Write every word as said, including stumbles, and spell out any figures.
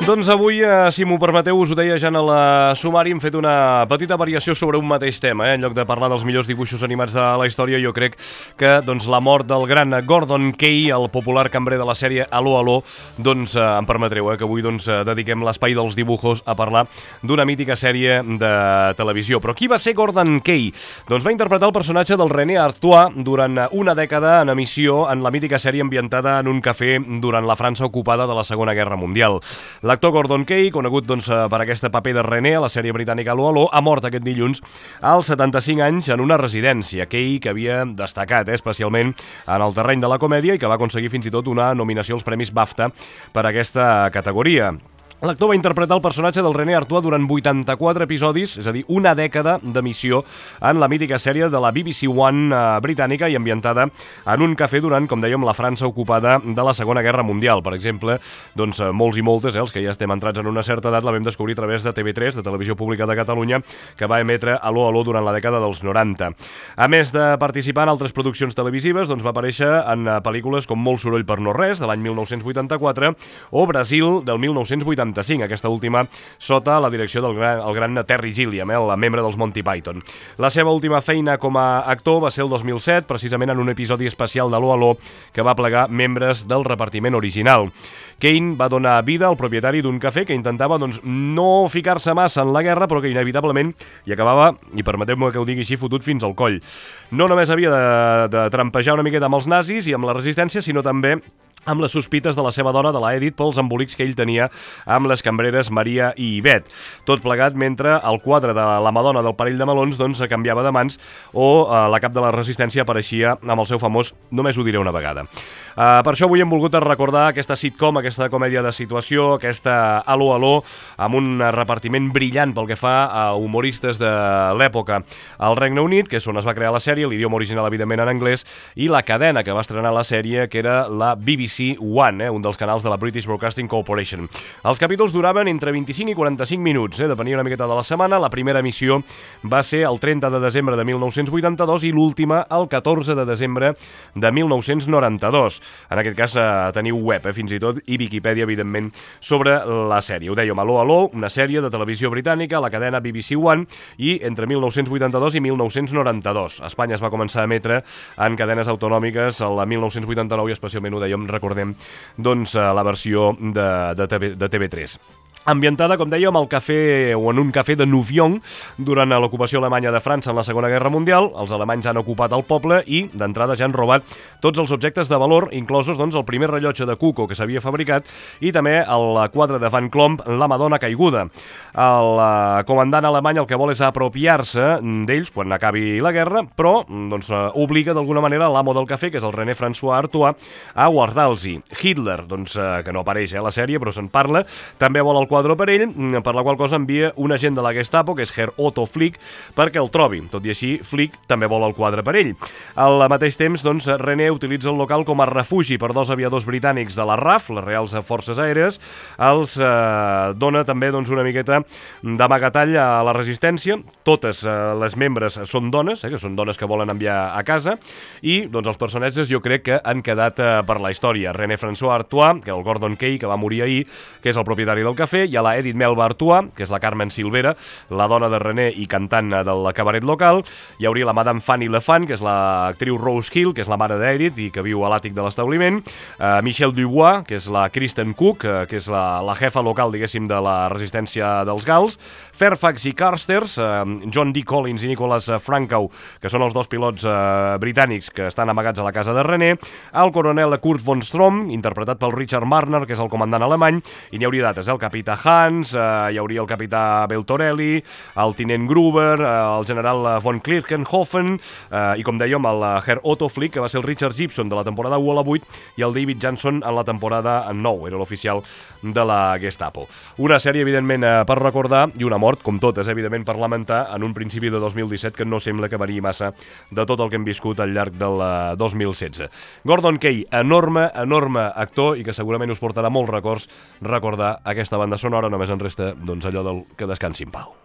Doncs avui, eh, si m'ho permeteu, us ho deia ja en el sumari, hem fet una petita variació sobre un mateix tema. Eh? En lloc de parlar dels millors dibuixos animats de la història, jo crec que doncs, la mort del gran Gordon Kay, el popular cambrer de la sèrie Aló, Aló, doncs eh, em permetreu eh, que avui doncs, dediquem l'espai dels dibujos a parlar d'una mítica sèrie de televisió. Però qui va ser Gordon Kay? Doncs va interpretar el personatge del René Artois durant una dècada en emissió en la mítica sèrie ambientada en un cafè durant la França ocupada de la Segona Guerra Mundial. L'actor Gordon Kay, conegut doncs, per aquest paper de René a la sèrie britànica Aló, Aló, ha mort aquest dilluns als setanta-cinc anys en una residència. Kay, que havia destacat eh, especialment en el terreny de la comèdia i que va aconseguir fins i tot una nominació als Premis BAFTA per aquesta categoria. L'actor va interpretar el personatge del René Artois durant vuitanta-quatre episodis, és a dir, una dècada d'emissió en la mítica sèrie de la B B C One eh, britànica i ambientada en un cafè durant, com dèiem, la França ocupada de la Segona Guerra Mundial. Per exemple, doncs, molts i moltes, eh, els que ja estem entrats en una certa edat, la vam descobrir a través de T V tres, de Televisió Pública de Catalunya, que va emetre Aló, Aló durant la dècada dels noranta. A més de participar en altres produccions televisives, doncs, va aparèixer en pel·lícules com Molt soroll per no res, de l'any mil nou-cents vuitanta-quatre, o Brasil, del mil nou-cents vuitanta-cinc, aquesta última sota la direcció del gran, el gran Terry Gilliam, eh, el membre dels Monty Python. La seva última feina com a actor va ser el dos mil set, precisament en un episodi especial d'Aló, Aló, que va plegar membres del repartiment original. Kane va donar vida al propietari d'un cafè que intentava doncs, no ficar-se massa en la guerra, però que inevitablement hi acabava, i permeteu-me que ho digui així, fotut fins al coll. No només havia de, de trampejar una miqueta amb els nazis i amb la resistència, sinó també amb les sospites de la seva dona, de la Edith, pels embolics que ell tenia amb les cambreres Maria i Ivet. Tot plegat mentre el quadre de la Madonna del Parell de Melons doncs, canviava de mans o eh, la cap de la resistència apareixia amb el seu famós "només ho diré una vegada". Uh, per això avui hem volgut recordar aquesta sitcom, aquesta comèdia de situació, aquesta Aló, Aló, amb un repartiment brillant pel que fa a humoristes de l'època al Regne Unit, que és on es va crear la sèrie, l'idioma original evidentment en anglès, i la cadena que va estrenar la sèrie, que era la B B C One, eh, un dels canals de la British Broadcasting Corporation. Els capítols duraven entre vint-i-cinc i quaranta-cinc minuts, eh, depenia una miqueta de la setmana. La primera emissió va ser el trenta de desembre de mil nou-cents vuitanta-dos i l'última el catorze de desembre de mil nou-cents noranta-dos. En aquest cas eh, teniu web, eh, fins i tot, i Viquipèdia, evidentment, sobre la sèrie. Ho dèiem, Aló, Aló, una sèrie de televisió britànica, la cadena B B C One, i entre mil nou-cents vuitanta-dos i mil nou-cents noranta-dos. A Espanya es va començar a emetre en cadenes autonòmiques el mil nou-cents vuitanta-nou i especialment, ho dèiem, recordem, doncs, la versió de, de, TV, de T V tres. Ambientada, com dèiem, al cafè o en un cafè de Nouvion durant l'ocupació alemanya de França en la Segona Guerra Mundial. Els alemanys han ocupat el poble i, d'entrada, ja han robat tots els objectes de valor, inclosos doncs, el primer rellotge de Cuco que s'havia fabricat i també el quadre de Van Clomp, La Madonna caiguda. El uh, comandant alemany el que vol és apropiar-se d'ells quan acabi la guerra, però doncs, uh, obliga d'alguna manera l'amo del cafè, que és el René François Artois, a guardar-los-hi. Hitler, doncs, uh, que no apareix eh, a la sèrie, però se'n parla, també vol el quadre per ell, per la qual cosa envia un agent de la Gestapo, que és Herr Otto Flick, perquè el trobi. Tot i així, Flick també vol el quadre per ell. Al mateix temps, doncs, René utilitza el local com a refugi per dos aviadors britànics de la R A F, les Reals Forces Aèries. Els eh, dona també doncs, una miqueta d'amagatall a la resistència. Totes eh, les membres són dones, eh, que són dones que volen enviar a casa, i doncs, els personatges jo crec que han quedat eh, per la història. René François Artois, que és el Gordon Kay, que va morir ahir, que és el propietari del cafè, hi ha la Edith Melba Artois, que és la Carmen Silvera, la dona de René i cantant del cabaret local. Hi hauria la Madame Fanny Lefant, que és l'actriu Rose Hill, que és la mare d'Edith i que viu a l'àtic de l'establiment. Uh, Michelle Dubois, que és la Kristen Cook, uh, que és la, la jefa local, diguéssim, de la resistència dels gals. Fairfax i Carsters, uh, John D. Collins i Nicholas Franco, que són els dos pilots uh, britànics que estan amagats a la casa de René. El coronel Kurt von Strom, interpretat pel Richard Marner, que és el comandant alemany, i n'hi hauria d'altres, el capità Hans, eh, hi hauria el capità Beltorelli, el tinent Gruber, eh, el general von Klinkenhofen, eh, i com dèiem, el Herr Otto Flick, que va ser el Richard Gibson de la temporada u a la vuit, i el David Johnson en la temporada nou, era l'oficial de la Gestapo. Una sèrie, evidentment, eh, per recordar, i una mort, com totes, evidentment, per lamentar, en un principi de dos mil disset que no sembla que variï massa de tot el que hem viscut al llarg del eh, dos mil setze. Gordon Kay, enorme, enorme actor, i que segurament us portarà molts records recordar aquesta banda sonora. Només en resta doncs, allò del que descansi en pau.